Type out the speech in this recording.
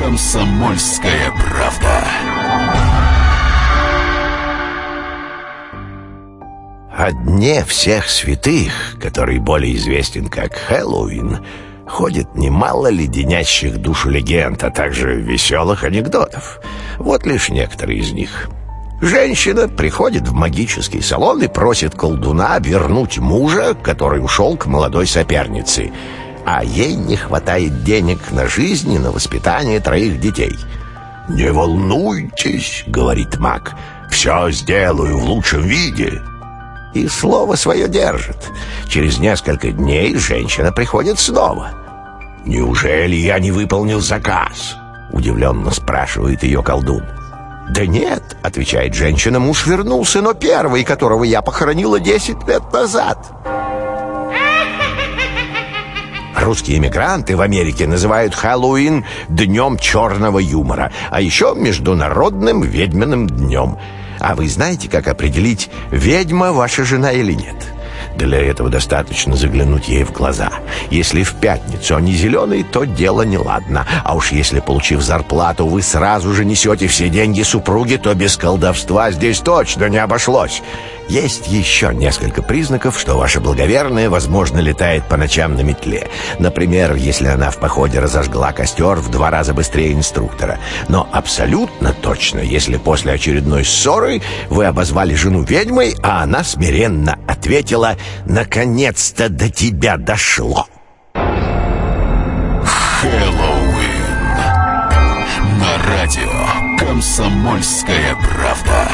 «Комсомольская правда». О дне всех святых, который более известен как Хэллоуин, ходит немало леденящих душу легенд, а также веселых анекдотов. Вот лишь некоторые из них. Женщина приходит в магический салон и просит колдуна вернуть мужа, который ушел к молодой сопернице, а ей не хватает денег на жизнь и на воспитание 3 детей. «Не волнуйтесь, — говорит маг, — все сделаю в лучшем виде». И слово свое держит. Через несколько дней женщина приходит снова. «Неужели я не выполнил заказ?» — удивленно спрашивает ее колдун. «Да нет, — отвечает женщина, — муж вернулся, но первый, которого я похоронила 10 лет назад». Русские эмигранты в Америке называют Хэллоуин днем черного юмора, а еще международным ведьминым днем. А вы знаете, как определить, ведьма ваша жена или нет? Для этого достаточно заглянуть ей в глаза. Если в пятницу они зеленые, то дело неладно. А уж если, получив зарплату, вы сразу же несете все деньги супруге, то без колдовства здесь точно не обошлось. Есть еще несколько признаков, что ваша благоверная, возможно, летает по ночам на метле. Например, если она в походе разожгла костер в 2 раза быстрее инструктора. Но абсолютно точно, если после очередной ссоры вы обозвали жену ведьмой, а она смиренно ответила: «Наконец-то до тебя дошло». Хэллоуин на радио «Комсомольская правда».